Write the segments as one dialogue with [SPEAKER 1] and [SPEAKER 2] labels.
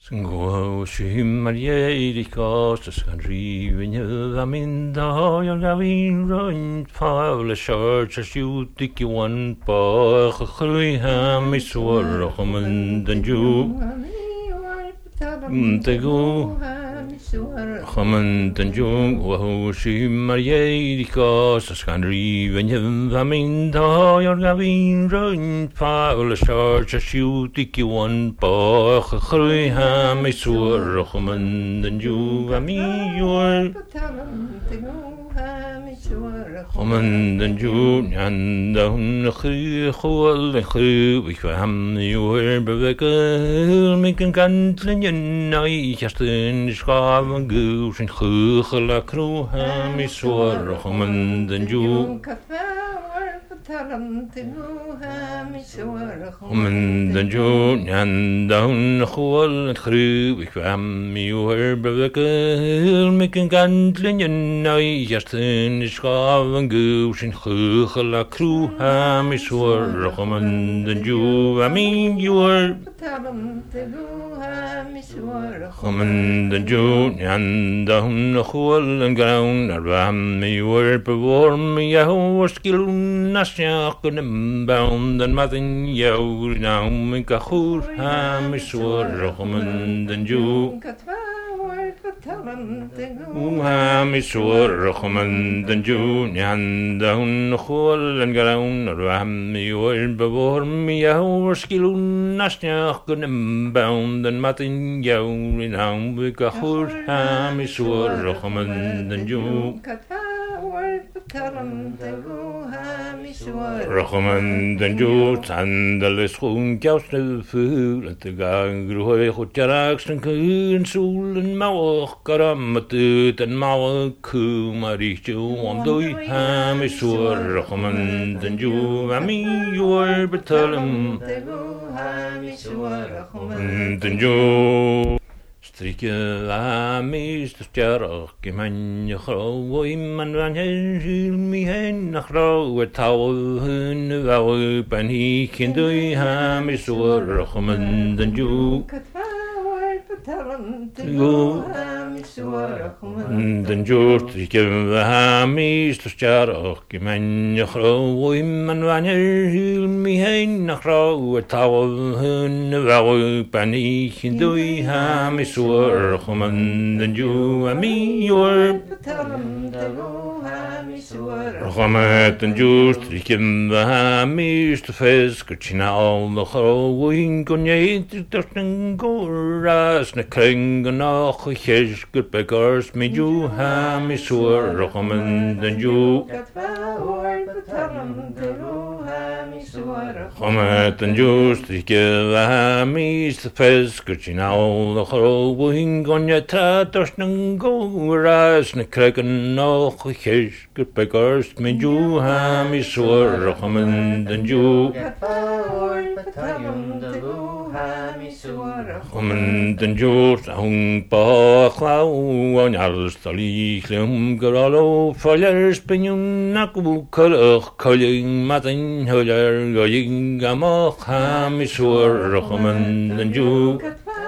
[SPEAKER 1] Go shim Maria Erika, Sandri, when you am in the Hoyan Gavin, Run, Paul, Church, as you take you one bar, Ham is Warham and you. They go Hammond and Jung, who she married, because a scandry when you am in the Hoyan Gavin, Run, Paul, Church, as you take you one bar, Ham is Warham and you. I mean, you're Hammond and June, and down the hole, the crew, we found you were Bevecker, making country, and I just in the scar and goose and Hugla crew, ham is Hammond and June. Hammond and June, and down the hole, the crew, we found you were Bevecker, making country, and I just in the scar and goose and Hugla crew, ham is Hammond and June. I mean, you were Hammond and June, and down the hole and ground, around me were before me, I was skilled, Nasyak and bound, and nothing you now make a hood, ham is Hammond and June. Ham is Hammond and June, and down the hole and ground, around me were before me, I was skilled, Nasyak and bound, and nothing you now make a hood, ham is Hammond and June. Hammond and June, and the list won't joust the food at the gang grew hot jarax and coon, soul and mouth, caramatut and mouth, coom, I reach you one day, ham is Hammond and June. I mean, you were but tell him, Hammond and June. Strikke amis de sterk in mijn grauw man van me hen nach grauw touw hun wou ben ik in de ham is Hammond and June. Den Jord, ik heb hem is te sterk in mijn grauw man van me hen nach grauw touw hun wou ben ik in de ham is Hammond and June. I mean, you're Hammond and June, stricken the ham is the face, catching all the growing cognated and go ras, and a cring and all his good beggars me you ham is Hammond and June. Hammond and June, stricken the ham is the face, catching all the growing on your tatters and go ras, and a crig and all his good beggars me you ham is Hammond and June. Hammond and June, hung Bachlau on Alstali, Garalo, Fires, Pinyon, Naku, Culling, Matin, Huller, going Gamach, ham is Hammond and June.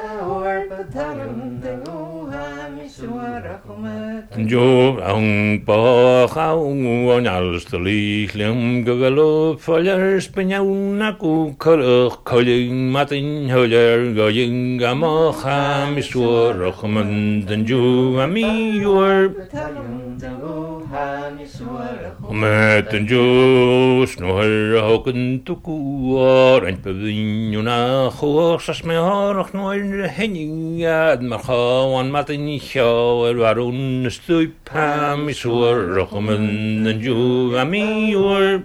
[SPEAKER 1] Jo ang Bachau on Alstali, Garalo, Fires, Pinyon, Naku, Culling, Matin, Huller, going Gamach, ham is Hammond and June. I mean, you're Hammond and June, Snoher, Hocken, Tuku, and Pavilion, horses, my horse, no henning, and Maha, and Martin Shaw, Varun, Stuip, ham is Hammond and June. I mean, you're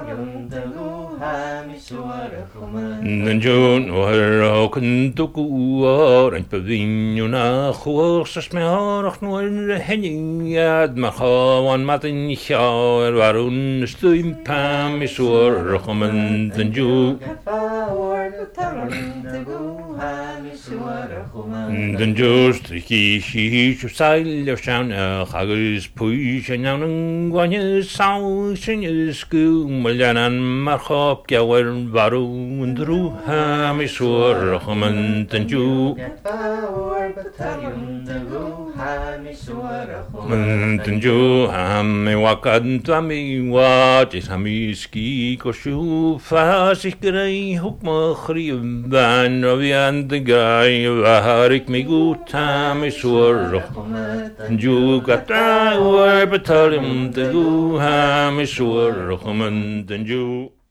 [SPEAKER 1] and June, or Hocken, Tuku, and Pavilion, horses, my horse, no henning, and Maha, and Martin Shaw, Varun, Stuip, ham is Hammond and June. Den just ki shi sail shan hagus puish nan gwanye sau shin sku malanan markhop gawer varu undru hamisur khaman tanju Mantanju hame wakan tami watis hamiski koshu fasikrai hukma khriban ravian the guy harik migutami swar Tanju gata war batalim the hamisur khaman tanju